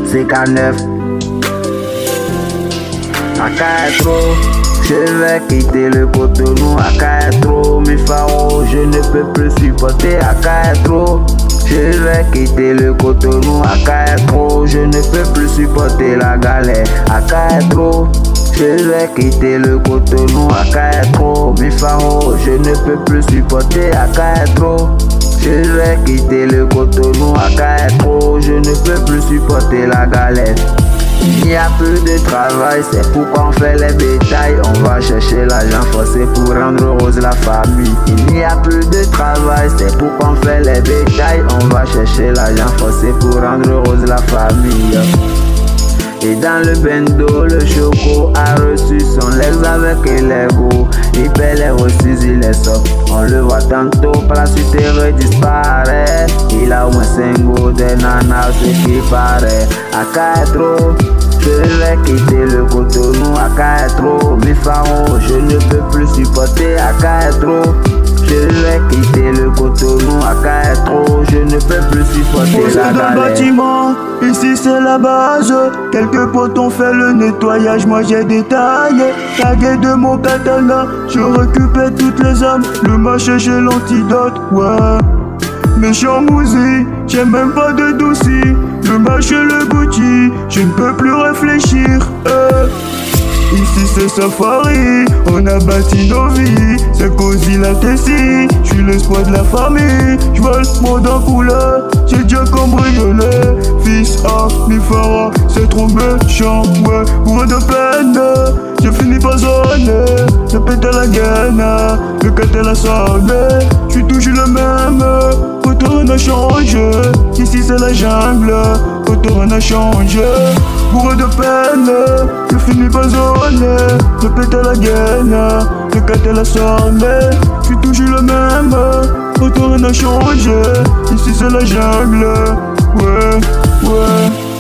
CK9. AK est trop, je vais quitter le Cotonou. AK est trop, mes pharaons, je ne peux plus supporter. AK est trop, je vais quitter le Cotonou. AK est trop, je ne peux plus supporter la galère. AK est trop, je vais quitter le Cotonou. AK est trop, mes pharaons, je ne peux plus supporter. AK est trop, je vais quitter le Cotonou. AK est trop, je ne peux plus supporter la galère. Il n'y a plus de travail, c'est pourquoi on fait les bétails. On va chercher l'argent forcé pour rendre heureuse la famille. Il n'y a plus de travail, c'est pourquoi on fait les bétails. On va chercher l'argent forcé pour rendre heureuse la famille. Et dans le bendo, le choco a reçu son legs avec l'ego. Il paie les reçus, il les sort. On le voit tantôt, par la suite il redisparaît. Il a au moins 5 goûts de nanas, ce qui paraît. AK est trop, je vais quitter le Cotonou. AK est trop, mes pharaons, je ne peux plus supporter. AK est trop, je vais quitter le Cotonou. AK est trop, je ne peux plus supporter la galère. Bâtiment, ici c'est la base. Quelques potes ont fait le nettoyage, moi j'ai détaillé. Tagué de mon katana, je récupère toutes les âmes. Le marché j'ai l'antidote, ouais. Méchant mousi, j'ai même pas de douci. Le marché le Gucci, je ne peux plus réfléchir. Ici c'est Safari, on a bâti nos vies. C'est Cozy la Tessie, je suis l'espoir de la famille. Je vois le monde en couleur, j'ai déjà cambriolé. Fils à mi phara, c'est trop méchant, ouais. Pour de peine, je finis pas zoné. Je pète à la gaine, le cartel a sonné. Je suis toujours le même, autant rien n'a changé. Ici c'est la jungle, autant rien n'a changé. Pour de peine, je finis pas zoné. Je pète à la gaine, le cartel a sonné. Je suis toujours le même, autant rien n'a changé. Ici c'est la jungle, ouais, ouais.